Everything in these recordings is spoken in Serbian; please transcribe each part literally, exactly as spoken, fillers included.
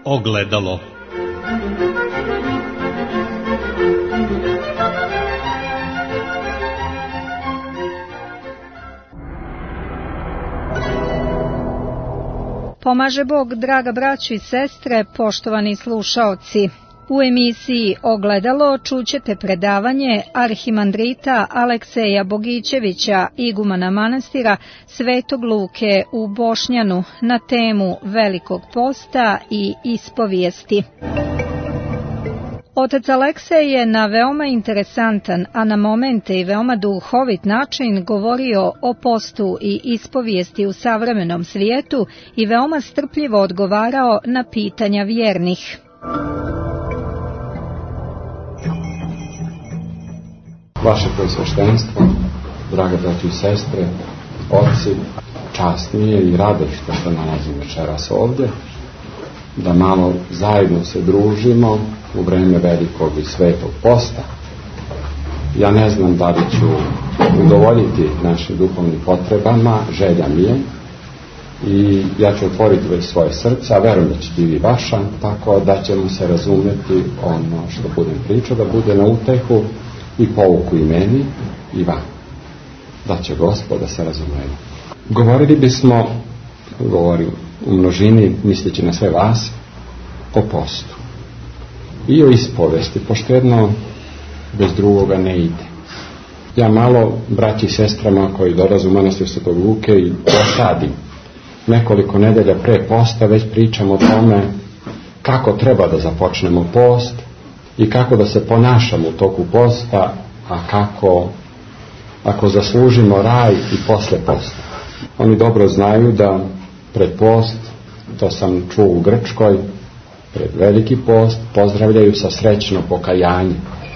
Ogledalo. Pomaže Bog, draga braćo i sestre, poštovani slušaoci. U emisiji Ogledalo čućete predavanje arhimandrita Alekseja Bogićevića, igumana manastira Svetog Luke u Bošnjanu, na temu Velikog posta i ispovijesti. Otac Aleksej je na veoma interesantan, a na momente i veoma duhovit način govorio o postu i ispovijesti u savremenom svijetu i veoma strpljivo odgovarao na pitanja vjernih. Vaše Preosveštenstvo, drage braći i sestre, oci, čast mi je i radost što se nalazim večeras ovdje, da malo zajedno se družimo u vreme velikog i svetog posta. Ja ne znam da li ću udovoljiti našim duhovnim potrebama, želja mi je, i ja ću otvoriti već svoje srce, a verujem da će biti vaša, tako da ćemo se razumjeti ono što budem pričao, da bude na utehu i pouku i meni i vam. Da će Gospod da se razumijemo. Govorili bismo, govorim u množini, misleći na sve vas, o postu i o ispovesti, pošto jedno bez drugoga ne ide. Ja malo braći i sestrama koji dolaze u manastir Svetog Luke i dosadim nekoliko nedelja pre posta, već pričam o tome kako treba da započnemo post i kako da se ponašamo u toku posta, a kako ako zaslužimo raj i posle posta. Oni dobro znaju da pred post, to sam čuo u Grčkoj, pred veliki post pozdravljaju sa srećno pokajanje,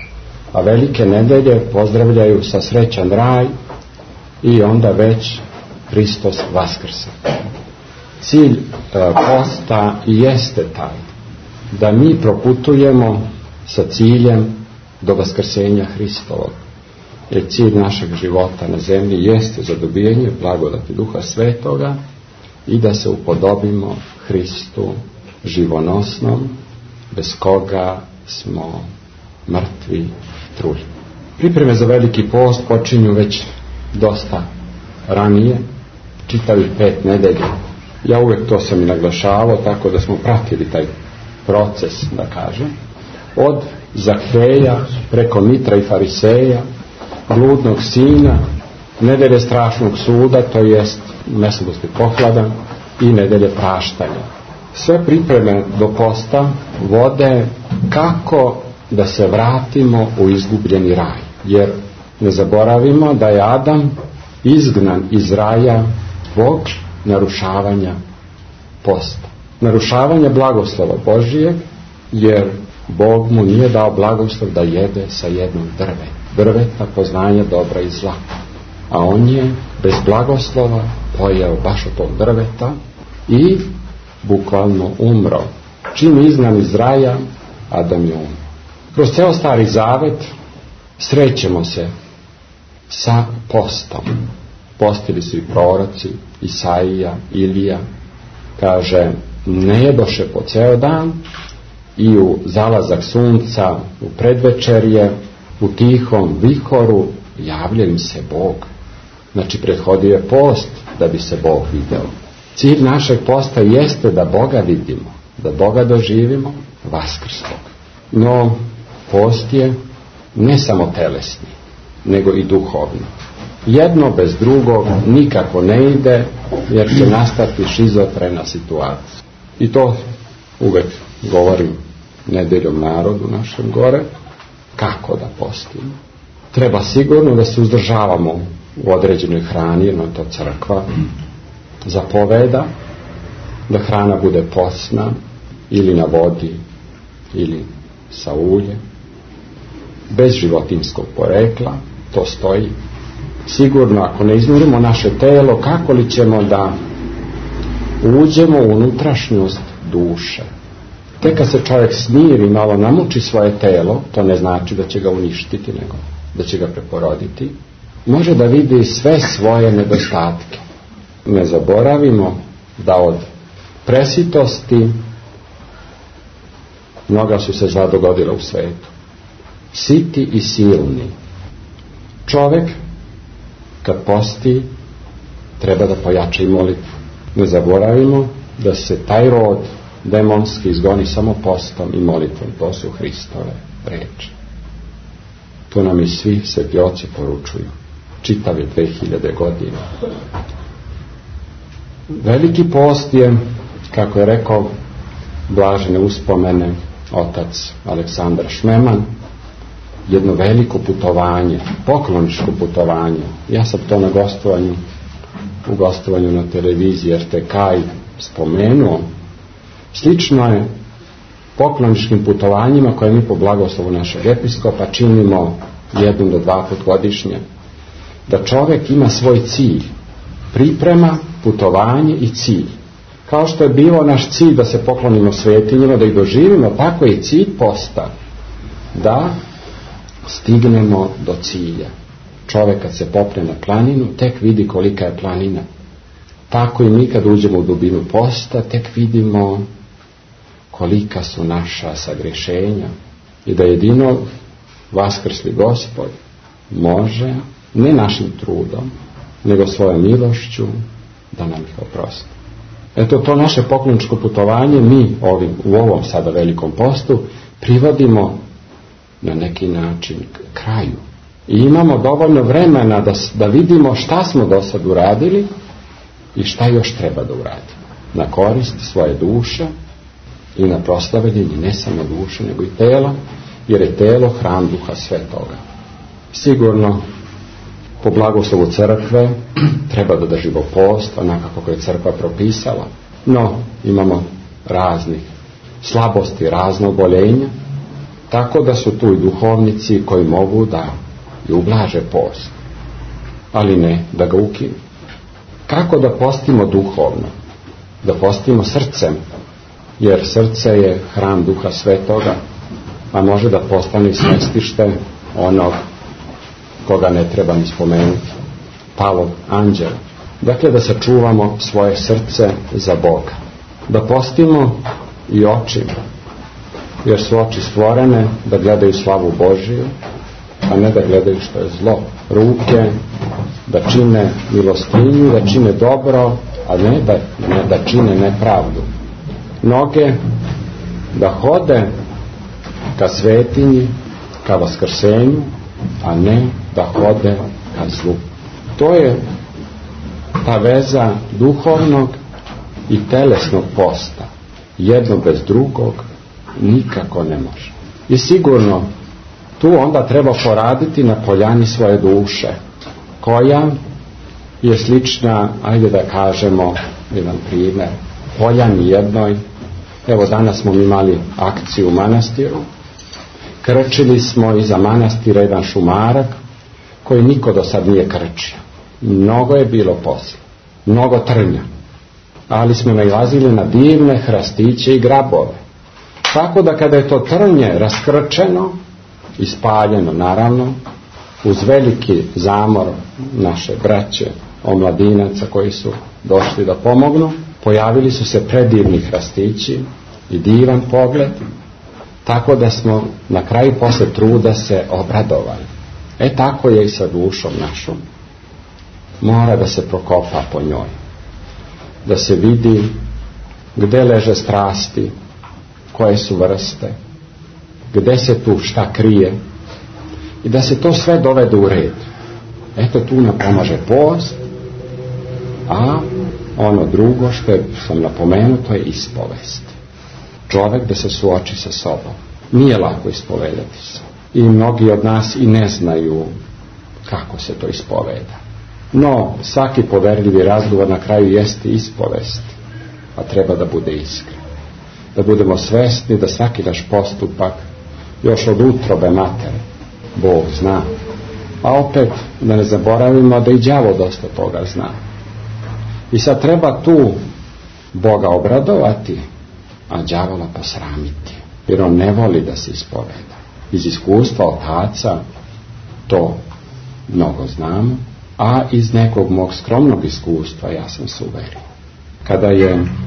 a velike nedelje pozdravljaju sa srećan raj i onda već Hristos vaskrse. Cilj e, posta jeste taj da mi proputujemo sa ciljem do vaskrsenja Hristovog. Jer cilj našeg života na zemlji jeste zadobijanje blagodati Duha Svetoga i da se upodobimo Hristu živonosnom, bez koga smo mrtvi truli. Pripreme za veliki post počinju već dosta ranije, čitavih pet nedelja. Ja uvijek to sam i naglašavao, tako da smo pratili taj proces, da kažem, od Zakeja preko Mitra i Fariseja, bludnog sina, nedelje strašnog suda, to jest mesolosti pohlada, i nedelje praštanja. Sve pripreme do posta vode kako da se vratimo u izgubljeni raj, jer ne zaboravimo da je Adam izgnan iz raja zbog narušavanja posta, narušavanja blagoslova Božijeg, jer Bog mu nije dao blagoslov da jede sa jednog drveta, drveta poznanja dobra i zla, a on je bez blagoslova pojeo baš od tog drveta i bukvalno umro. Čim je izgnan iz raja, Adam je umro. Kroz ceo Stari Zavet srećemo se sa postom. Postili su i proroci, Isaija, Ilija, kaže, ne jedoše po ceo dan, i u zalazak sunca, u predvečerje, u tihom vihoru javlja im se Bog. Znači, prethodio je post da bi se Bog video. Cilj našeg posta jeste da Boga vidimo, da Boga doživimo vaskrslog. No, post je ne samo telesni, nego i duhovni. Jedno bez drugog nikako ne ide, jer će nastati šizofrena situacija. I to uvek govorim nedeljom narodu našem gore, kako da postimo. Treba sigurno da se uzdržavamo u određenoj hrani, jer nam to crkva zapoveda, da hrana bude posna, ili na vodi, ili sa uljem, bez životinjskog porekla, to stoji. Sigurno, ako ne iznurimo naše telo, kako li ćemo da uđemo u unutrašnjost duše? Tek kad se čovjek smiri, malo namuči svoje telo, to ne znači da će ga uništiti, nego da će ga preporoditi, može da vidi sve svoje nedostatke. Ne zaboravimo da od presitosti Mnoga su se zla dogodila u svetu. Siti i silni. Čovek, kad posti, treba da pojača i molitvu. Ne zaboravimo da se taj rod demonski izgoni samo postom i molitvom. To su Hristove reči. To nam i svi sveti oci poručuju. Čitave dve hiljade godina. Veliki post je, kako je rekao blažene uspomene otac Aleksandar Šmeman, jedno veliko putovanje, pokloničko putovanje. Ja sam to na gostovanju, u gostovanju na televiziji R T K spomenuo. Slično je pokloničkim putovanjima koje mi po blagoslovu našeg episkopa činimo jednom do dva put godišnje. Da čovjek ima svoj cilj, priprema, putovanje i cilj. Kao što je bilo naš cilj da se poklonimo svetinjima, da ih doživimo, tako je i cilj posta. Da stignemo do cilja. Čovjek kad se popne na planinu, tek vidi kolika je planina. Tako i mi kad uđemo u dubinu posta, tek vidimo kolika su naša sagrešenja i da jedino vaskrsli Gospod može, ne našim trudom, nego svojom milošću da nam ih oprosti. Eto, to naše pokloničko putovanje mi ovim, u ovom sada velikom postu privodimo na neki način k kraju. I imamo dovoljno vremena da, da vidimo šta smo do sad uradili i šta još treba da uradimo. Na korist svoje duše i na proslavljenje ne samo duše, nego i tela, jer je telo hram Duha Svetoga. Sigurno, po blagoslovu crkve treba da držimo post, onako kako je crkva propisala. No, imamo raznih slabosti, razne oboljenja, tako da su tu i duhovnici koji mogu da i ublaže post, ali ne da ga ukinu. Kako da postimo duhovno? Da postimo srcem, jer srce je hram Duha Svetoga, a može da postane i smestište onog koga ne treba ni spomenuti, palog anđela. Dakle, da sačuvamo svoje srce za Boga. Da postimo i očima, jer su oči stvorene da gledaju slavu Božiju, a ne da gledaju što je zlo. Ruke da čine milostinju, da čine dobro, a ne da, ne da čine nepravdu. Noge da hode ka svetinji, ka vaskrsenju, a ne da hode ka zlu. To je ta veza duhovnog i telesnog posta. Jedno bez drugog nikako ne može. I sigurno tu onda treba poraditi na poljani svoje duše, koja je slična, ajde da kažemo jedan primjer, poljani jednoj. Evo, danas smo imali akciju u manastiru, krčili smo iza manastira jedan šumarak koji niko do sad nije krčio. Mnogo je bilo posla, mnogo trnja, ali smo nailazili na divne hrastiće i grabove. Tako da kada je to trnje raskrčeno i spaljeno, naravno, uz veliki zamor naše braće omladinaca koji su došli da pomognu, pojavili su se predivni hrastići i divan pogled, tako da smo na kraju posle truda se obradovali. E tako je i sa dušom našom. Mora da se prokopa po njoj, da se vidi gde leže strasti, koje su vrste, gde se tu šta krije i da se to sve dovede u red. Eto, tu nam pomaže post, a ono drugo što je, sam napomenuo, to je ispovest. Čovjek da se suoči sa sobom. Nije lako ispovedati se. I mnogi od nas i ne znaju kako se to ispoveda. No, svaki poverljivi razgovor na kraju jeste ispovest, a treba da bude iskren. Da budemo svesni da svaki naš postupak još od utrobe matere Bog zna. A opet da ne zaboravimo da i đavo dosta toga zna. I sad treba tu Boga obradovati, a đavola posramiti, jer on ne voli da se ispoveda. Iz iskustva otaca to mnogo znamo, a iz nekog mog skromnog iskustva ja sam se uverio. Kada je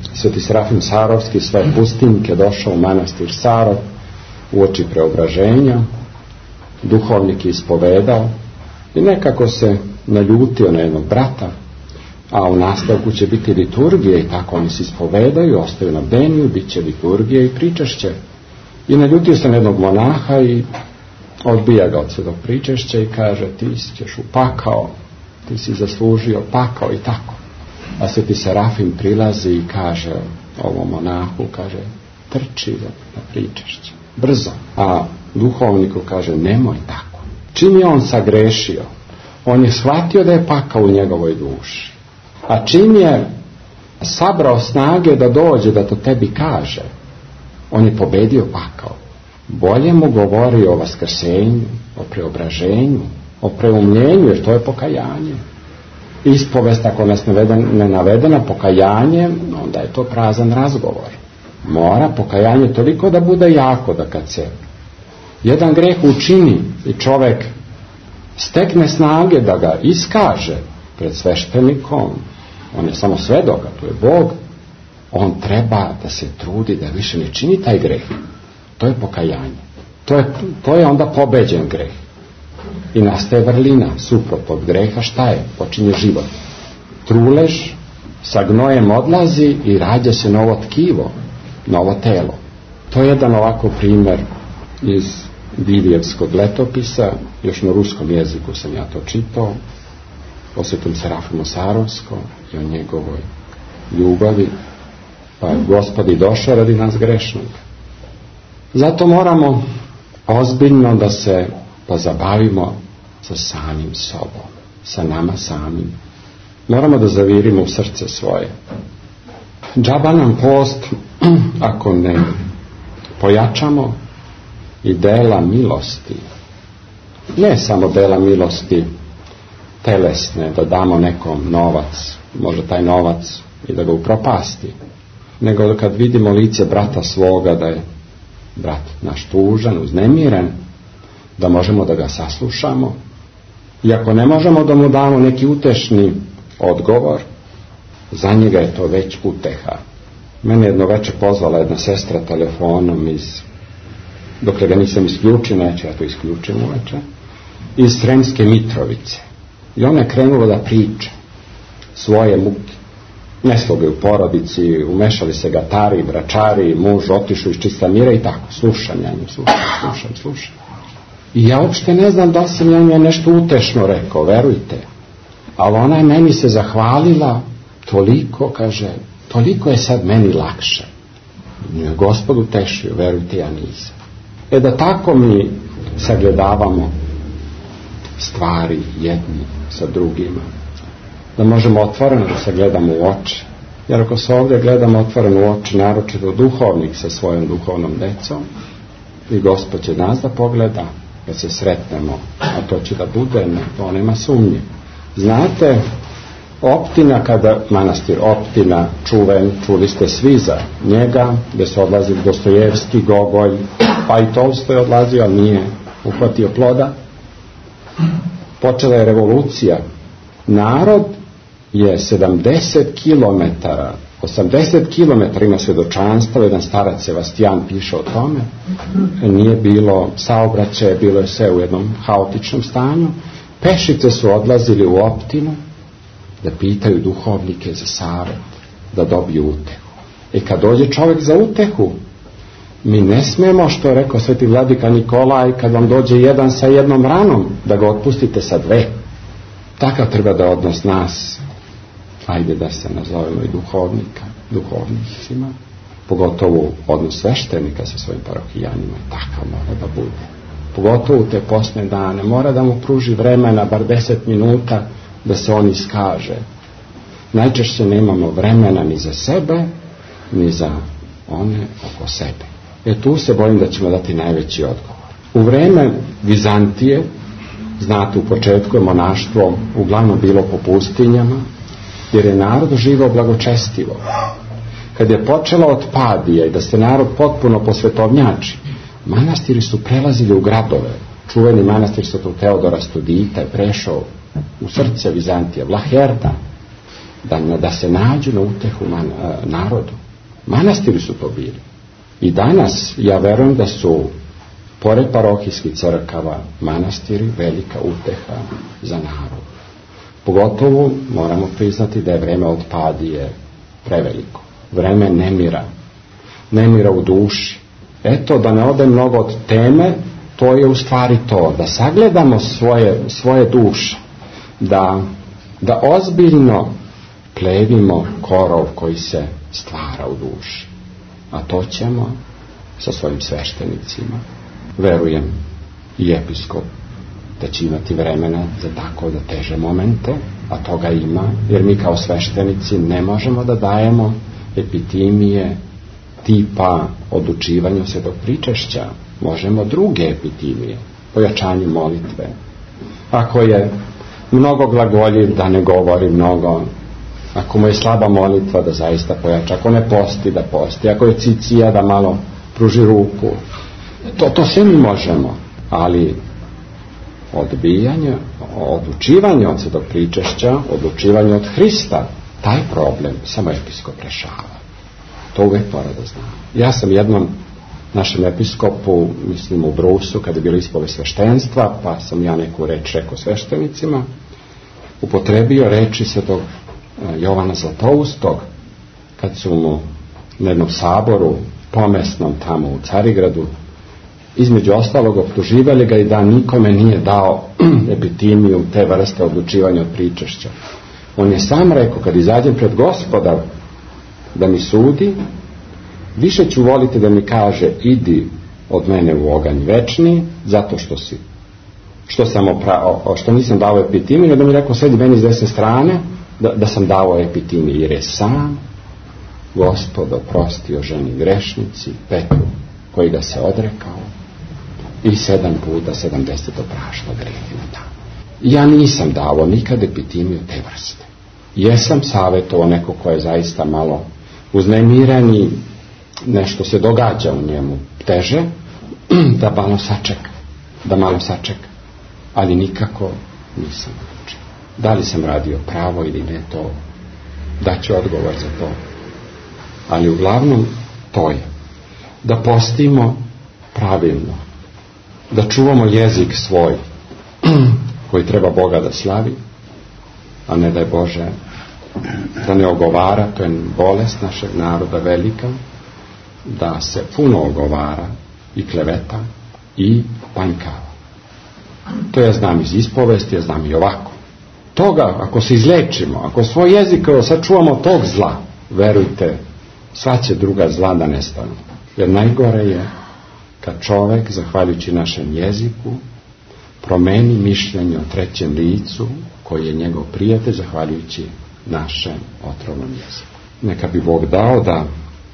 Sveti Serafim Sarovski svoje pustinke došao u manastir Sarov uoči preobraženja, duhovnik je ispovedao i nekako se naljutio na jednog brata, a u nastavku će biti liturgije i tako oni se ispovedaju, ostaju na bdeniju, bit će liturgije i pričašće. I naljutio se na jednog monaha i odbija ga od svedog pričašća i kaže: ti ćeš u pakao, ti si zaslužio pakao i tako. A Sveti Serafim prilazi i kaže ovom monahu, kaže: trči na pričašće, brzo. A duhovniku kaže: nemoj tako. Čim je on sagrešio, on je shvatio da je pakao u njegovoj duši. A čim je sabrao snage da dođe da to tebi kaže, on je pobedio pakao. Bolje mu govori o vaskrsenju, o preobraženju, o preumljenju, jer to je pokajanje. Ispovest, ako nas ne navedena pokajanje, onda je to prazan razgovor. Mora pokajanje toliko da bude jako, da kad se jedan greh učini i čovek stekne snage da ga iskaže pred sveštenikom, on je samo svedok, a to je Bog, on treba da se trudi da više ne čini taj greh. To je pokajanje. To je, to je onda pobeđen greh. I nastaje vrlina, suprot od greha. Šta je? Počinje život. Trulež sa gnojem odlazi i rađa se novo tkivo, novo telo. To je jedan ovako primjer iz Dilijevskog letopisa, još na ruskom jeziku sam ja to čitao, o Svetom Serafimu Sarovskom i o njegovoj ljubavi, pa je Gospod i došao radi nas grešnog. Zato moramo ozbiljno da se pozabavimo sa samim sobom, sa nama samim. Moramo da zavirimo u srce svoje. Džaba nam post ako ne pojačamo i dela milosti. Ne samo dela milosti telesne, da damo nekom novac, može taj novac i da ga upropasti, nego kad vidimo lice brata svoga da je brat naš tužan, uznemiren, da možemo da ga saslušamo, i ako ne možemo da mu damo neki utešni odgovor, za njega je to već uteha. Mene jedno večer pozvala jedna sestra telefonom iz, dokle ga nisam isključio, neće ja to isključim uveče, iz Sremske Mitrovice. I ona je krenula da priča svoje muke. Nesloge u porodici, umešali se gatari, bračari, muž otišao iz čista mira i tako. Slušam ja nju, slušam, slušam, slušam. I ja uopšte ne znam da sam ja nju nešto utešno rekao, verujte. Ali ona je meni se zahvalila toliko, kaže, toliko je sad meni lakše. Nju je Gospod utešio, verujte, ja nisam. E da tako mi sagledavamo stvari jedni sa drugima, da možemo otvoreno da se gledamo u oči, jer ako se ovdje gledamo otvoreno u oči, naročito duhovnik sa svojom duhovnom decom, i Gospod će nas da pogleda kad se sretnemo, a to će da bude, ne, to nema sumnje. Znate, Optina, kada manastir Optina čuven, čuli ste svi za njega, gdje su odlazili Dostojevski, Gogolj, pa i Tolstoj odlazio, ali nije uhvatio ploda. Počela je revolucija. Narod je sedamdeset kilometara, osamdeset kilometara ima svjedočanstvo, jedan starac Sebastijan piše o tome, nije bilo saobraćaja, bilo je sve u jednom haotičnom stanju. Pešice su odlazili u Optinu da pitaju duhovnike za savjet, da dobiju utehu. I kad dođe čovjek za utehu, mi ne smemo, što je rekao sveti vladika Nikolaj, kad vam dođe jedan sa jednom ranom, da ga otpustite sa dve. Takav treba da odnos nas, ajde da se nazovemo i duhovnika, duhovnicima, pogotovo odnos sveštenika sa svojim parohijanima, takav mora da bude. Pogotovo u te posne dane, mora da mu pruži vremena, bar deset minuta, da se on iskaže. Najčešće nemamo vremena ni za sebe, ni za one oko sebe. E tu se bojim da ćemo dati najveći odgovor. U vreme Vizantije, znate, u početku je monaštvo uglavnom bilo po pustinjama, jer je narod živao blagočestivo. Kad je počelo od Padije i da se narod potpuno posvetovnjači, manastiri su prelazili u gradove. Čuveni manastir Svetog Teodora Studita je prešao u srce Vizantije, Vlaherda. da, da se nađu na utehu man, narodu. Manastiri su to bili. I danas ja verujem da su pored parohijskih crkava manastiri velika uteha za narod. Pogotovo moramo priznati da je vreme otpadije preveliko. Vreme nemira. Nemira u duši. Eto, da ne ode mnogo od teme, to je u stvari to, da sagledamo svoje, svoje duše, da, da ozbiljno plevimo korov koji se stvara u duši. A to ćemo sa svojim sveštenicima. Verujem i episkop da će imati vremena za tako da teže momente, a toga ima, jer mi kao sveštenici ne možemo da dajemo epitimije tipa odučivanju svetog pričešća. Možemo druge epitimije, pojačanju molitve. Ako je mnogo glagoljiv, da ne govori mnogo. Ako mu je slaba molitva, da zaista pojača. Ako ne posti, da posti. Ako je cicija, da malo pruži ruku. To, to sve mi možemo. Ali odbijanje, odučivanje od svetog pričešća, odučivanje od Hrista, taj problem samo episkop rešava. To uvek mora da zna. Ja sam jednom našem episkopu, mislim u Brusu, kada je bilo ispovest sveštenstva, pa sam ja neku reč rekao sveštenicima, upotrebio reči svetog Jovana Zlatoustog, kad su mu na jednom saboru pomesnom tamo u Carigradu između ostalog optuživali ga i da nikome nije dao epitimiju te vrste odlučivanja od pričešća. On je sam rekao, kad izađem pred Gospoda da mi sudi, više ću voliti da mi kaže idi od mene u oganj večni, zato što si što sam oprao, što nisam dao epitimiju, da mi rekao sedi meni s desne strane da, da sam dao epitimiju, jer je sam Gospod oprostio ženi grešnici Petru, koji ga se odrekao, i sedam puta sedamdeset opraštao grehima tamo. Ja nisam dao nikad epitimiju te vrste. Jesam savjetovao neko ko je zaista malo uznemiren i nešto se događa u njemu teže, da malo sačeka, da malo sačeka, ali nikako nisam učio. Da li sam radio pravo ili ne, to daću odgovor za to. Ali uglavnom to je da postimo pravilno, da čuvamo jezik svoj koji treba Boga da slavi, a ne da je Bože da ne ogovara, to je bolest našeg naroda velika, da se puno ogovara i kleveta i panjkava. To ja znam iz ispovesti, ja znam i ovako. Toga, ako se izlečimo, ako svoj jezik sačuvamo tog zla, verujte, sva će druga zla da nestanu. Jer najgore je kad čovek, zahvaljujući našem jeziku, promeni mišljenje o trećem licu, koji je njegov prijatelj, zahvaljujući našem otrovnom jeziku. Neka bi Bog dao da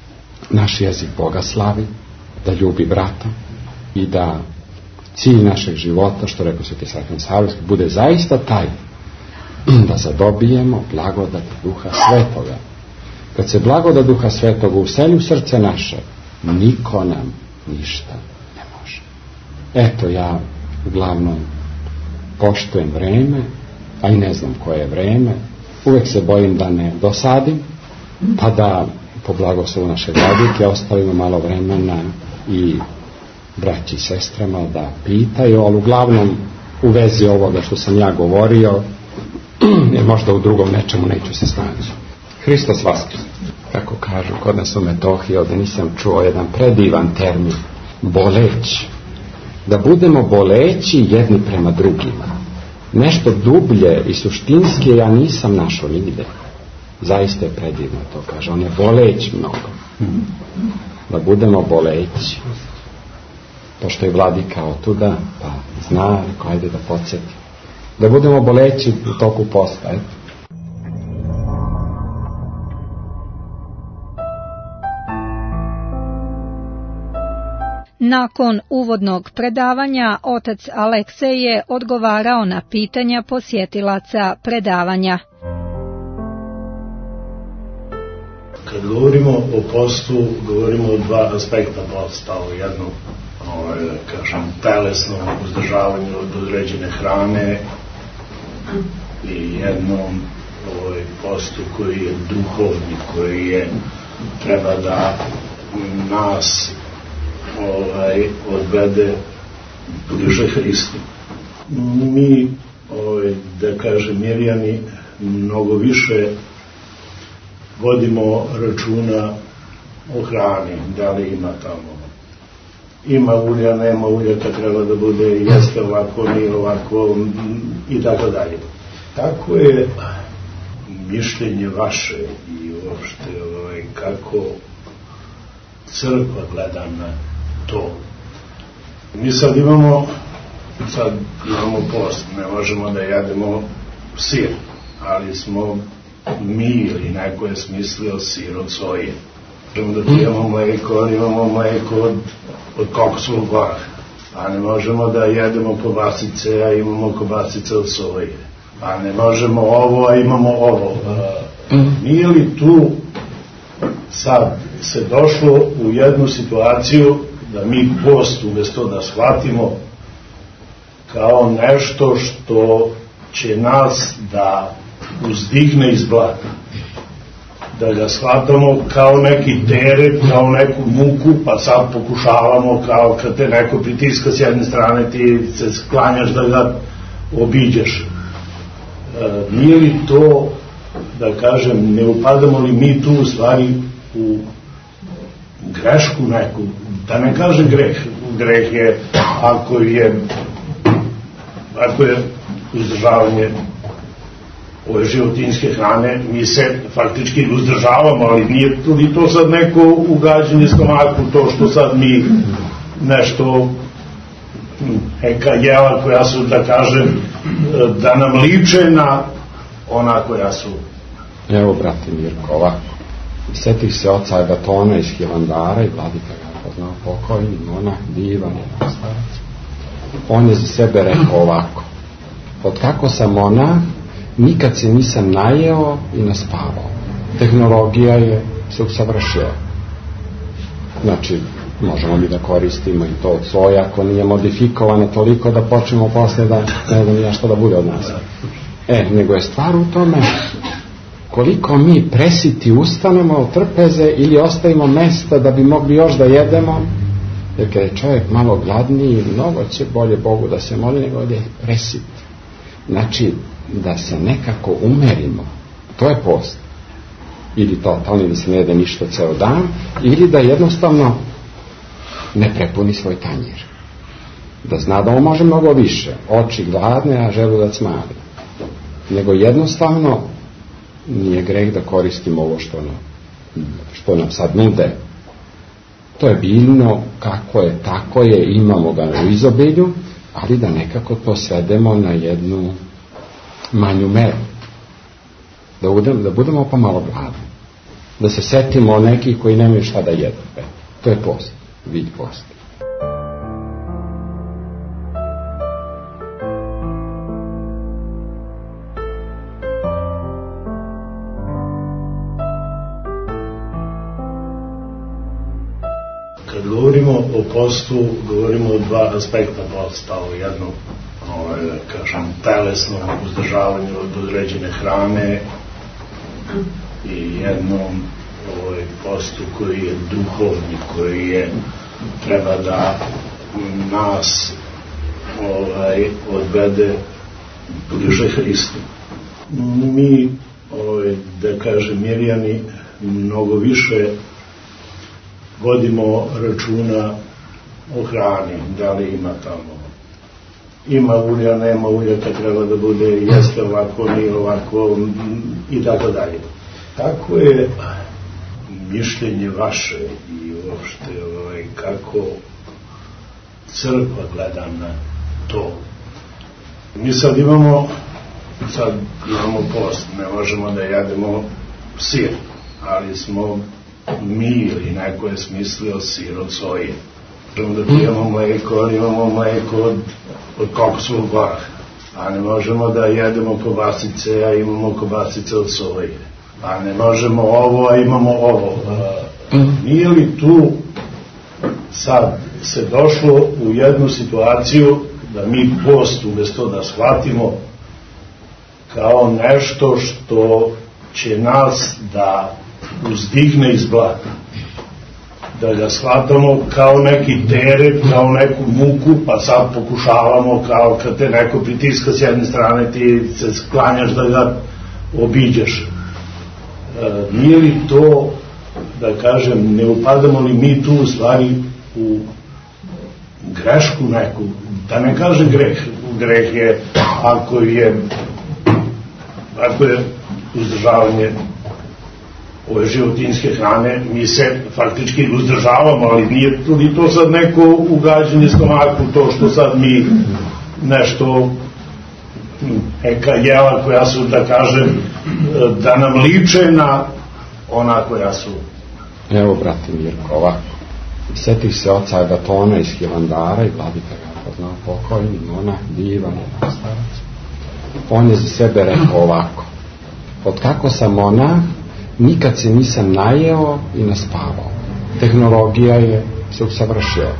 naš jezik Boga slavi, da ljubi brata i da cilj našeg života, što rekao Sveti Srafin Savelski, bude zaista taj da zadobijemo blagodat Duha Svetoga. Kad se blagodat Duha Svetoga useli u srce naše, niko nam ništa ne može. Eto, ja uglavnom poštujem vreme, a i ne znam koje je vreme, uvek se bojim da ne dosadim, pa da po blagoslovu naše vladike ostavimo malo vremena i braći i sestrama da pitaju, ali uglavnom u vezi ovoga što sam ja govorio, jer možda u drugom nečemu neću se snaći. Hristos Vaskrs, kako kažu kod nas u Metohiji, ovdje nisam čuo jedan predivan termin, boleć. Da budemo boleći jedni prema drugima. Nešto dublje i suštinske ja nisam našao nigde. Zaista je predivno to, kaže. On je boleć mnogo. Da budemo boleći. Pošto je vladika otuda, pa zna, rekao, ajde da podsjeti. Da budemo boleći u toku posta, eto. Nakon uvodnog predavanja, otac Aleksej je odgovarao na pitanja posjetilaca predavanja. Kad govorimo o postu, govorimo o dva aspekta posta, o jednom, ovaj, da kažem, telesnom uzdržavanju od određene hrane i jednom ovaj postu koji je duhovni, koji je treba da nas ovaj odvede bliže Hristu. Mi, ovaj, da kažem, Mirjani, mnogo više vodimo računa o hrani, da li ima tamo. Ima ulja, nema ulja, kad treba da bude, jeste ovako, nije ovako i tako dalje. Tako je mišljenje vaše i uopšte ovaj, kako crkva gleda na to. Mi sad imamo sad imamo post, ne možemo da jedemo sir, ali smo mi ili neko je smislio sir od soje. Možemo da pijemo mleko, imamo mleko od, od kokosovog oraha, a ne možemo da jedemo kobasice, a imamo kobasice od soje. A ne možemo ovo, a imamo ovo. Nije li tu sad se došlo u jednu situaciju da mi post umjesto da shvatimo kao nešto što će nas da uzdigne iz blata, da ga shvatamo kao neki teret, kao neku muku, pa sad pokušavamo kao kad te neko pritiska s jedne strane, ti se sklanjaš da ga obiđeš. E, nije li to, da kažem, ne upadamo li mi tu u stvari u grešku neku, da ne kažem greh, greh je ako je ako je uzdržavanje ove životinjske hrane, mi se faktički uzdržavamo, ali nije li to sad neko ugađanje stomaku, to što sad mi nešto neka jela koja su, da kažem, da nam liče na ona koja su. Evo, brate Mirko, ovako, setih se oca Agatona iz Hilandara i vladika ga poznao pokojni, ona divan je starac. On je za sebe rekao ovako: od kako sam ona, nikad se nisam najeo i naspavao. Tehnologija je se usavršila. Znači, možemo mi da koristimo i to od soja, ako nije modifikovano toliko da počnemo posle da ne znam ja što da bude od nas. E, nego je stvar u tome koliko mi presiti ustanemo od trpeze ili ostavimo mesta da bi mogli još da jedemo, jer kada je čovjek malo gladniji, mnogo će bolje Bogu da se moli nego da je presit. Znači, da se nekako umerimo, to je post. Ili totalno, ili se ne jede ništa ceo dan, ili da jednostavno ne prepuni svoj tanjir. Da zna da on može mnogo više, oči gladne, a želudac mali. Nego jednostavno nije greh da koristimo ovo što nam, što nam sad nude. To je biljno, kako je, tako je, imamo ga u izobilju, ali da nekako to svedemo na jednu manju meru. Da budemo, da budemo pa malo gladni. Da se setimo nekih koji nemaju šta da jedu. To je post, vid posta. Kad govorimo o postu, govorimo o dva aspekta posta, o jednom, ovaj, da kažem, telesnom uzdržavanju od određene hrane i jednom ovaj, postu koji je duhovni, koji je treba da nas ovaj, odvede bliže Hristu. Mi, ovaj, da kažem, Mirjani, mnogo više vodimo računa o hrani, da li ima tamo. Ima ulja, nema ulja, kad treba da bude, jeste ovako, nije ovako i tako dalje. Tako je mišljenje vaše i uopšte ovaj, kako crkva gleda na to. Mi sad imamo sad imamo post, ne možemo da jedemo sir, ali smo mi ili neko je smislio sir od soje. Možemo da pijemo mleko, imamo mleko od, od kokosovog oraha, a ne možemo da jedemo kobasice, a imamo kobasice od soje. A ne možemo ovo, a imamo ovo. Nije li tu sad se došlo u jednu situaciju da mi post umjesto da shvatimo kao nešto što će nas da uzdigne iz blata, da ga shvatamo kao neki teret, kao neku muku, pa sad pokušavamo kao kad te neko pritiska s jedne strane, ti se sklanjaš da ga obiđeš. E, nije li to, da kažem, ne upadamo li mi tu u stvari u grešku neku, da ne kažem greh, greh je ako je ako je uzdržavanje ove životinjske hrane, mi se faktički uzdržavamo, ali nije li to sad neko ugađanje stomaku, to što sad mi nešto neka jela koja su, da kažem, da nam liče na ona koja su. Evo, brate Mirko, ovako, setih se oca Agatona iz Hilandara i vladika ga poznao pokojni, ona divan je starac. On je za sebe rekao ovako: od kako sam ona, nikad se nisam najeo i naspavao. Tehnologija je se usavršila.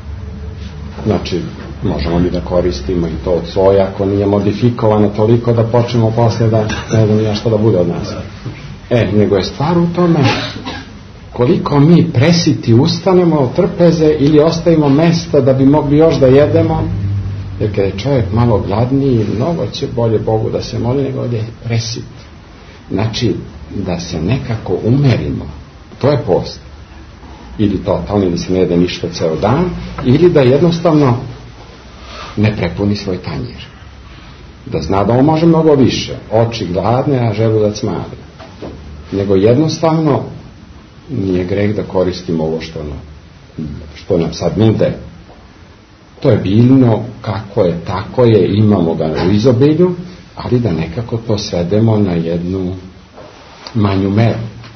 Znači, možemo mi da koristimo i to od soja, ako nije modifikovano toliko da počnemo posle da ne znam ja što da bude od nas. E, nego je stvar u tome koliko mi presiti ustanemo od trpeze ili ostavimo mesta da bi mogli još da jedemo, jer kada je čovjek malo gladniji, mnogo će bolje Bogu da se moli nego da je presit. Znači, da se nekako umerimo, to je post. Ili totalno, ili se ne jede ništa ceo dan, ili da jednostavno ne prepuni svoj tanjir. Da zna da on može mnogo više, oči gladne, a želudac mali. Nego jednostavno nije greh da koristimo ovo što, no, što nam sad nude. To je biljno, kako je, tako je, imamo ga u izobilju, ali da nekako to svedemo na jednu manju meru.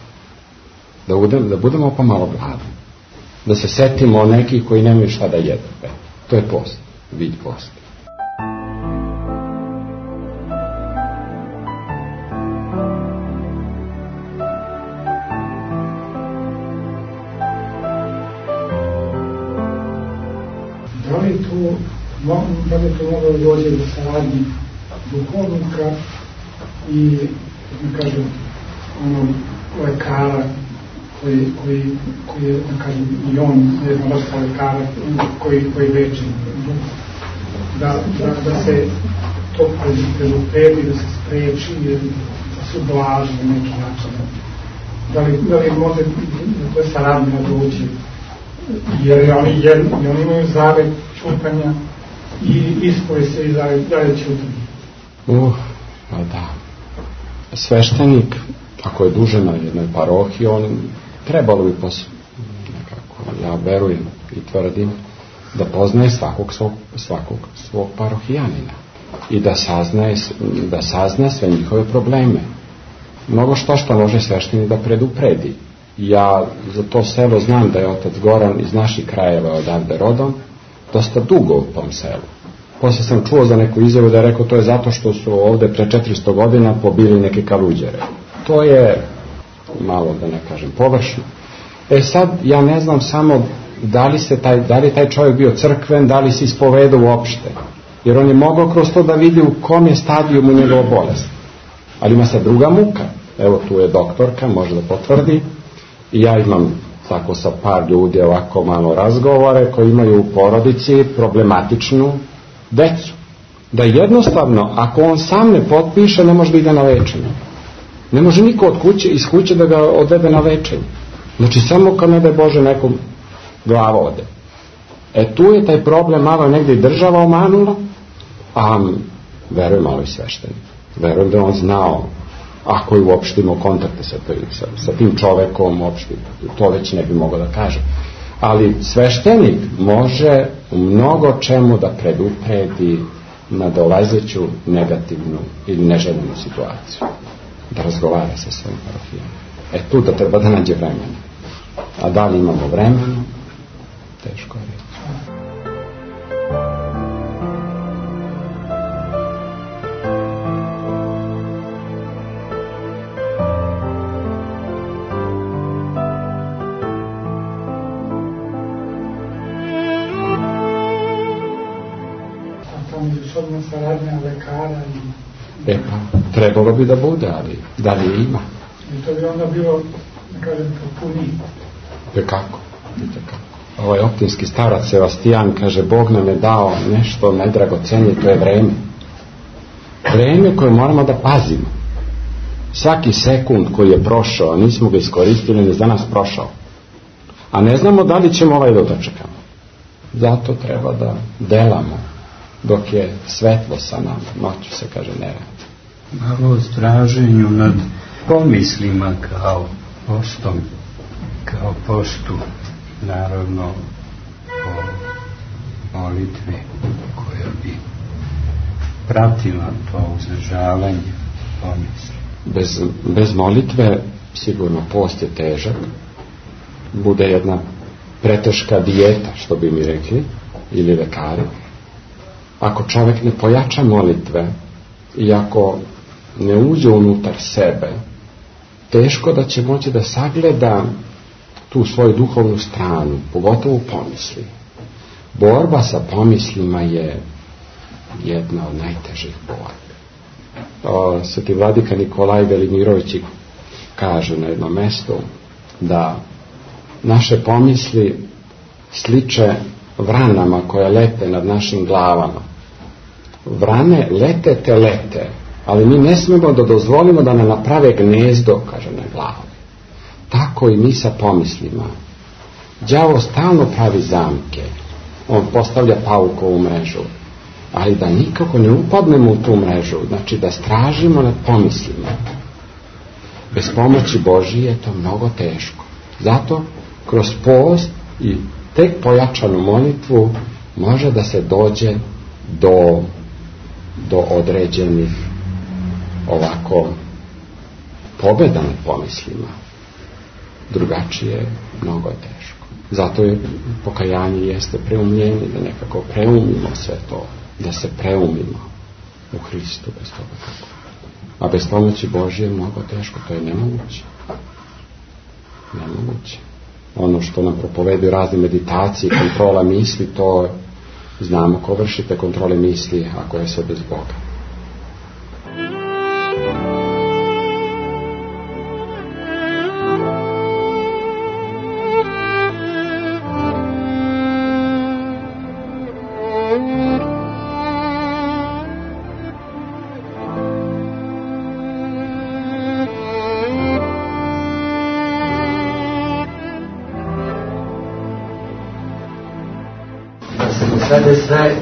Da budemo, da budemo pa malo gladni. Da se setimo nekih koji nemaju šta da jedu. E, to je post, vid posta. Da li tu, da li tu moglo dođe do saradnje duhovnika i, da kažem, onog lekara koji, koji, koji je, da kažem, i on, jedna vrsta lekara koji, koji leči. Da, da, da se to predupredi, da se spreči, da se ublaži na neki način. Da li, da li može da to je saradnja doći, jer oni, jer, oni imaju zavet čutanja i ispoje se i dalje čutanje. Uh, da. Sveštenik, ako je duže na jednoj parohiji, on trebalo bi pos... nekako, ja verujem i tvrdim, da poznaje svakog svog, svakog svog parohijanina i da saznaje, da sazna sve njihove probleme. Mnogo što što može sveštenik da predupredi. Ja za to selo znam da je otac Goran iz naših krajeva odavde rodom, dosta dugo u tom selu. Posle sam čuo za neku izjavu da je rekao to je zato što su ovde pre četiristo godina pobili neke kaluđere. To je malo, da ne kažem, površno. E sad, ja ne znam samo da li, se taj, da li taj čovjek bio crkven, da li se ispovedao uopšte. Jer on je mogao kroz to da vidi u kom je stadijumu njegova bolest. Ali ima sad druga muka. Evo tu je doktorka, može da potvrdi. I ja imam tako sa par ljudi ovako malo razgovore koji imaju u porodici problematičnu decu. Da jednostavno, ako on sam ne potpiše, ne može da ide na lečenje. Ne može niko od kuće, iz kuće da ga odvede na lečenje. Znači samo kad ne daj Bože nekom glava ode. E tu je taj problem, malo negdje i država omanula, a verujem malo i sveštenik. Verujem da on znao, ako je uopšte imao kontakte sa, sa, sa tim čovekom, uopšte, to već ne bi mogao da kaže. Ali sveštenik može u mnogo čemu da predupredi nadolazeću negativnu ili neželjenu situaciju. Da razgovara sa svojim parohijama. E tu da treba da nađe vremena. A da li imamo vremena? Teško je reći. A tamo je još odmah saradnja lekara i... E pa, Trebalo bi da bude, ali da li ima? I to bi onda bilo, da kažem, potpuniji. Je kako? Vidite kako. Ovaj optinski starac Sebastijan kaže, Bog nam je dao nešto najdragocenije, to je vreme. Vreme koje moramo da pazimo. Svaki sekund koji je prošao, nismo ga iskoristili, ni za nas prošao. A ne znamo da li ćemo ovaj dočekamo. Zato treba da delamo dok je svetlo sa nama. Noću se kaže ne radi. Malo o straženju nad pomislima kao postom, kao postu, naravno o molitvi koja bi pratila to uzdržavanje pomisli. Bez, bez molitve sigurno post je težak, bude jedna preteška dijeta, što bi mi rekli, ili lekari. Ako čovjek ne pojača molitve i ako ne uđe unutar sebe, teško da će moći da sagleda tu svoju duhovnu stranu, pogotovo pomisli. Borba sa pomislima je jedna od najtežih borbi. Sveti vladika Nikolaj Velimirović kaže na jednom mjestu da naše pomisli sliče vranama koje lete nad našim glavama. Vrane lete te lete, ali mi ne smemo da dozvolimo da nam naprave gnezdo, kaže, na glavi. Tako i mi sa pomislima. Đavo stalno pravi zamke, on postavlja paukovu mrežu, ali da nikako ne upadnemo u tu mrežu, znači da stražimo nad pomislima. Bez pomoći Božije je to mnogo teško. Zato kroz post i tek pojačanu molitvu može da se dođe do, do određenih ovako pobjeda nad pomislima. Drugačije mnogo je teško. Zato je pokajanje jeste preumljenje, da nekako preumimo sve to, da se preumimo u Hristu, bez toga kako. A bez pomoći Božje je mnogo teško, to je nemoguće. Nemoguće. Ono što nam propoveduju razne meditacije, kontrola misli, to znamo ko vršite kontrole misli ako je sve bez Boga. Sada sve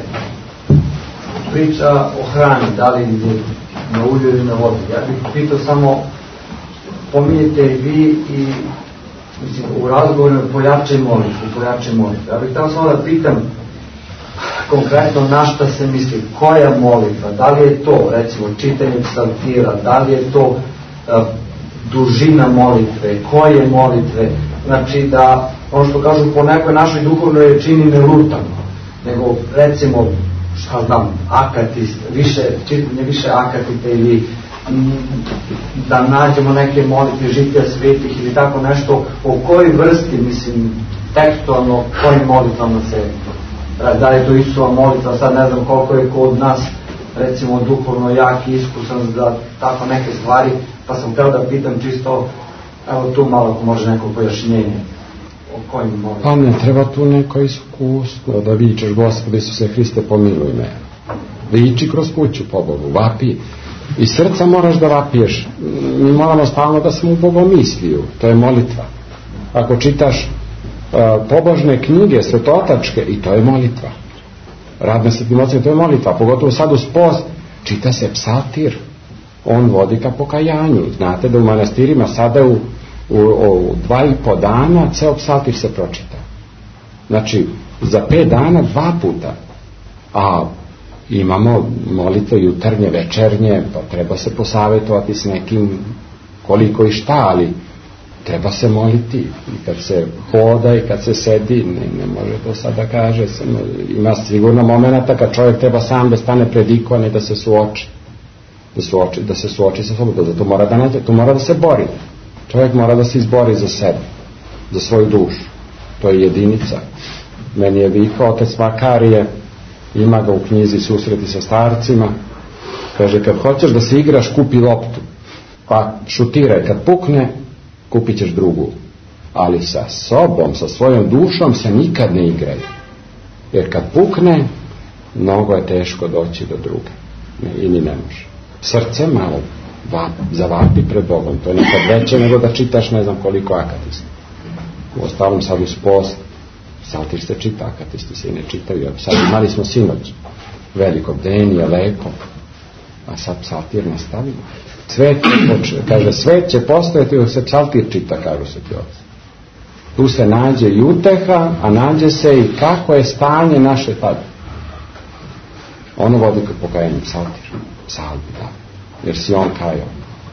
priča o hrani, da li na ulju ili na vodu. Ja bih pitao samo, pominjete vi i mislim, u razgovoru pojačaj molitvu, pojačaj molitvu. Ja bih tamo samo da pitam konkretno na šta se misli, koja molitva, da li je to recimo čitanje psaltira, da li je to a, dužina molitve, koje molitve, znači da ono što kažu po nekoj našoj duhovnoj čini ne lutamo, nego recimo šta znam, akatist, više, čitanje više akatite ili m, da nađemo neke molitve žitija svetih ili tako nešto, o kojoj vrsti, mislim, tekstualno, kojim molitvama se, da li je to Isusova molitva, sad ne znam koliko je kod nas, recimo, duhovno jak i iskusan za tako neke stvari, pa sam htio da pitam čisto, evo tu malo ako može neko pojašnjenje. Pa ne treba tu neko iskustvo da vičeš Gospode Isuse Hriste pomiluj me. Viči kroz kuću po Bogu, vapi. Iz srca moraš da vapiješ. Mi moramo stalno da smo u bogomisliju, to je molitva. Ako čitaš uh, pobožne knjige svetotačke, i to je molitva. Rad na Svetim Ocima, to je molitva. Pogotovo sad uz post čita se psaltir, on vodi ka pokajanju. Znate da u manastirima sada u U, u dva i po dana ceo psaltir se pročita. Znači za pet dana dva puta. A imamo molitve jutarnje, večernje, pa treba se posavjetovati s nekim koliko i šta, ali treba se moliti i kad se hoda i kad se sedi, ne, ne može to sad da kaže, ima sigurno momenata kad čovjek treba sam da stane pred ikone, da se suoči da, suoči, da se suoči sa sobom, da to mora da nađe, to mora da se bori. Čovjek mora da se izbori za sebe, za svoju dušu. To je jedinica. Meni je vikao otac Makarije, ima ga u knjizi Susreti sa starcima, Kaže, kad hoćeš da se igraš, kupi loptu, pa šutiraj, kad pukne, kupit ćeš drugu. Ali sa sobom, sa svojom dušom se nikad ne igraj. Jer kad pukne, mnogo je teško doći do druge. Ne, ili ne može. Srce malo va, zavapi pred Bogom. To je nekad veće nego da čitaš ne znam koliko akatista. U ostalom sad uz post, Psaltir se čita, akatisti se i ne čitaju. Sad imali smo sinoć veliko bdenije, lepo. A sad Psaltir nastavimo. Svet, kaže, svet će postojati dok se Psaltir čita, kažu se ti oci. Tu se nađe i uteha, a nađe se i kako je stanje naše tada. Ono vodi kod pokajanja Psaltir. Psalmi, da. Jer si on kajao.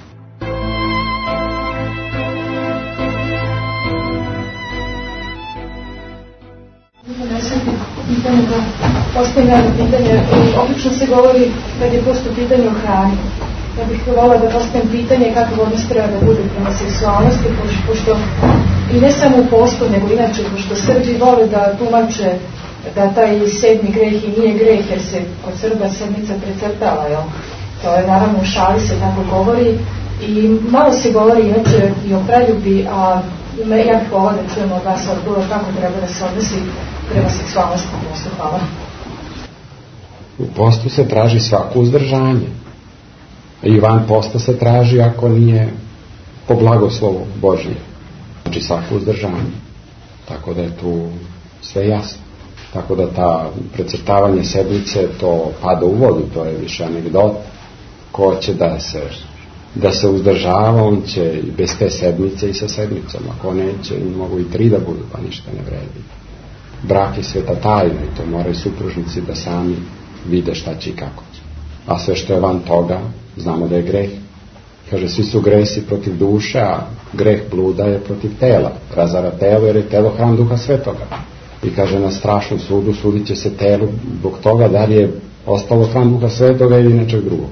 Pitanje da postavim jedno pitanje. Obično se govori kad je posto pitanje o hrani. Ja bih volila da postavim pitanje kakav odnos treba da bude prema seksualnosti, pošto i ne samo u postu, nego inače, pošto Srbi vole da tumače da taj sedmi greh i nije greh, jer se kod Srba sedmica precrtala, jel? To je naravno u šali se tako govori i malo se govori inače i o preljubi, a ja bih volila da čujemo od vas odgovor kako treba da se odnosi prema seksualnosti u postu. Hvala. U postu se traži svako uzdržanje. I van posta se traži ako nije po blagoslovu Božije. Znači svako uzdržanje. Tako da je tu sve jasno. Tako da ta precrtavanje sedmice to pada u vodu, to je više anegdot. Ko će da se da se uzdržava, on će i bez te sedmice i sa sedmicom. Ako neće, mogu i tri da budu, pa ništa ne vredi. Brak je sveta tajna i to moraju supružnici da sami vide šta će i kako će. A sve što je van toga, znamo da je greh. Kaže, svi su gresi protiv duše, a greh bluda je protiv tela. Razara telo jer je telo hram Duha Svetoga. I kaže, na strašnom sudu sudit će se telu zbog toga da li je ostalo hram Duha Svetoga ili nečeg drugog.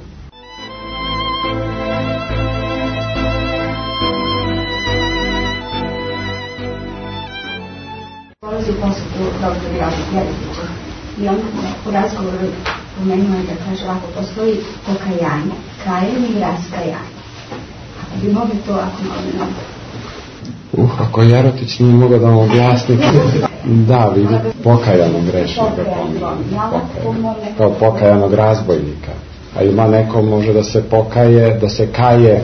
Dolazi u posjetu doktor Jelitića i on u razgovoru pomenuo je da kaže ovako, postoji pokajanje, kajanje i raskajanje. Ako bi mogli to, ako mogli. Uh, ako Jerotić nije mogao da vam objasni, da, vidi, pokajanog grešnika pominje, kao pokajanog razbojnika. A ima neko može da se pokaje, da se kaje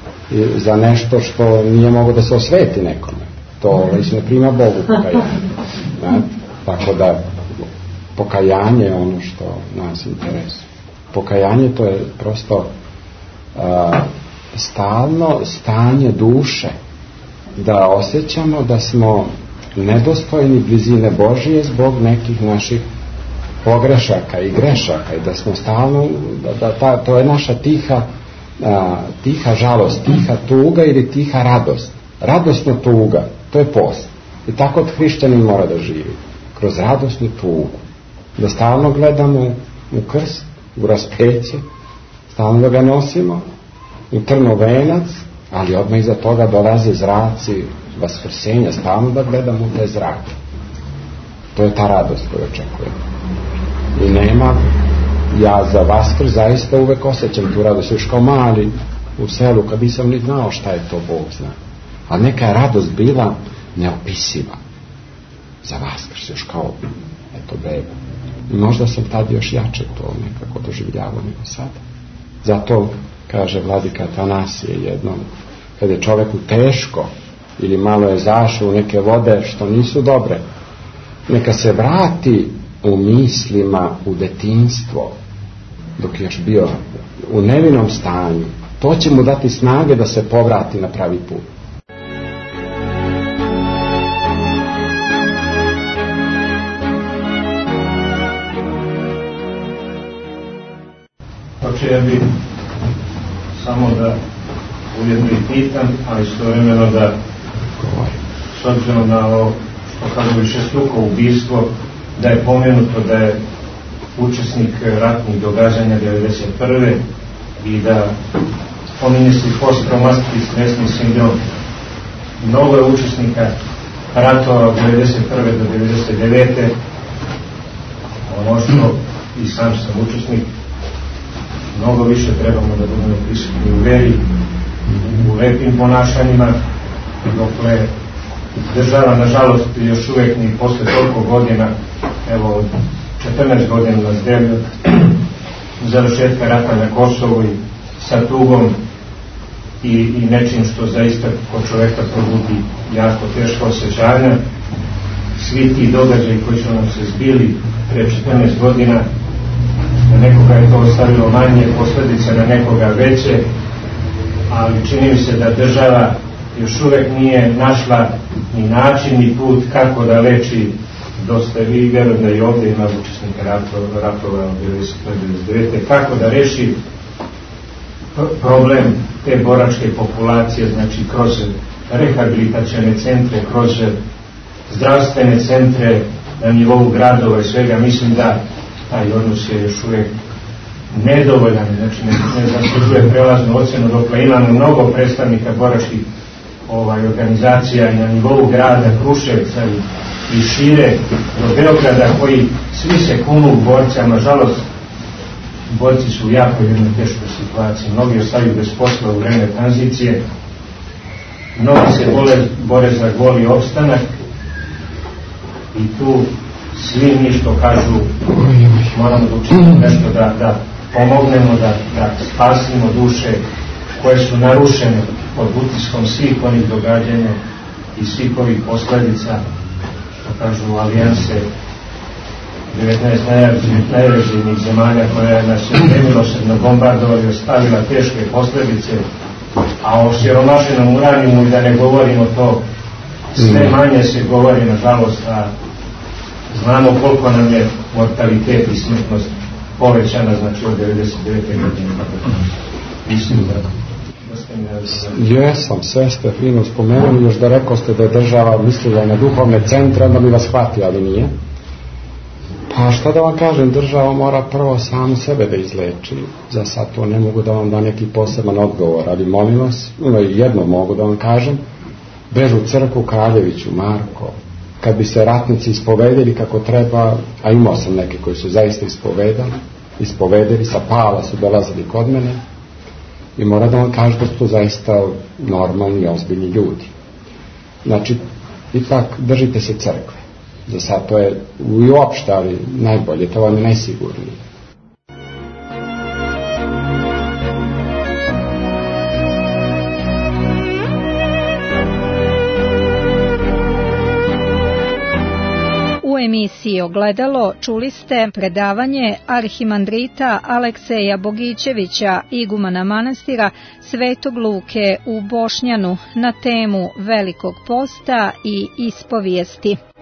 za nešto što nije mogo da se osveti nekome. To već ne prima Bogu pokajanje. Ne? Tako da pokajanje je ono što nas interesuje. Pokajanje to je prosto a, stalno stanje duše, da osjećamo da smo nedostojni blizine Božije zbog nekih naših pogrešaka i grešaka i da smo stalno, da, da ta, to je naša tiha, a, tiha žalost, tiha tuga ili tiha radost. Radosna tuga, to je post. I tako od hrišćanin mora da živi. Kroz radosnu tugu. Da stalno gledamo u krst, u raspeće, stalno da ga nosimo, u trnovenac, ali odmah iza toga dolaze zraci vaskrsenja, stalno da gledamo u te zrake. To je ta radost koju očekujemo. I nema, ja za Vaskrs zaista uvek osjećam tu radost, još kao mali u selu, kad nisam ni znao šta je to, Bog zna. A neka je radost bila neopisiva za Vaskrs, još kao eto beba. I možda sam tad još jače to nekako doživljavao nego sada. Zato kaže vladika Atanasije jednom, kad je čoveku teško ili malo je zašao u neke vode što nisu dobre, neka se vrati u mislima u detinjstvo dok je još bio u nevinom stanju. To će mu dati snage da se povrati na pravi put. Hoće ja bih samo da ujedno i pitam, ali istovremeno da s obzirom na ovo što kada više struko ubistvo, da je pomenuto da je učesnik ratnih događanja devedeset prve i da pominje se posttraumatski stresni sindrom. Mnogo je učesnika ratova od devedeset prve do devedeset devete Ono što i sam sam učesnik, mnogo više trebamo da budemo prisutni u veri, u lepim ponašanjima, dokle država, nažalost, još uvek ni posle toliko godina, evo, četrnaest godina nas deli od završetka rata na Kosovu i sa tugom i, i nečim što zaista kod čoveka probudi jako teško osjećanja. Svi ti događaji koji su nam se zbili pre četrnaest godina, na nekoga je to ostavilo manje posledice, na nekoga veće, ali čini mi se da država još uvek nije našla ni način ni put kako da leči. Dosta vi vjerujem da i ovdje ima učesnika ratova od devedeset do devedeset devete kako da reši problem te boračke populacije, znači kroz rehabilitacione centre, kroz zdravstvene centre na nivou gradova i svega. Mislim da taj odnos je još uvijek nedovoljan, znači ne, ne zaslužuje prelaznu ocenu, dokle imamo mnogo predstavnika boračkih ovaj, organizacija i na nivou grada, Kruševca i, i šire do Beograda, koji svi se kunu u borca. Nažalost, borci su u jako jednoj teškoj situaciji, mnogi ostaju bez posla u vreme tranzicije, mnogi se bole, bore za goli opstanak i tu svi mi što kažu moramo da učinimo nešto da, da pomognemo, da, da spasimo duše koje su narušene pod utiskom svih onih događanja i svih ovih posledica, što kažu alijanse devetnaest najreživnijih zemalja koja nas je nemilosrdno bombardovali i ostavila teške posljedice, a o siromašenom uranijumu i da ne govorimo to, sve manje se govori, nažalost, a znamo koliko nam je mortalitet i smrtnost povećana, znači od devedeset devete godine. Mislim da... Jesam, sve ste fino spomenuli, još da rekao ste da je država mislila na duhovne centre, onda bi vas shvatio, ali nije. Pa šta da vam kažem, država mora prvo samu sebe da izleči. Za sad to ne mogu da vam da neki poseban odgovor, ali molim vas, jedno mogu da vam kažem, bežu u crkvu Kraljeviću, Marko, kad bi se ratnici ispovedili kako treba, a imao sam neke koji su zaista ispovedali, ispovedili, sa Pala su dolazili kod mene, i mora da vam kažem da su to zaista normalni i ozbiljni ljudi. Znači, ipak držite se crkve. Za sad to je i uopšte, ali najbolje, to vam je najsigurnije. U emisiji Ogledalo čuli ste predavanje arhimandrita Alekseja Bogićevića, igumana manastira Svetog Luke u Bošnjanu na temu Velikog posta i ispovijesti.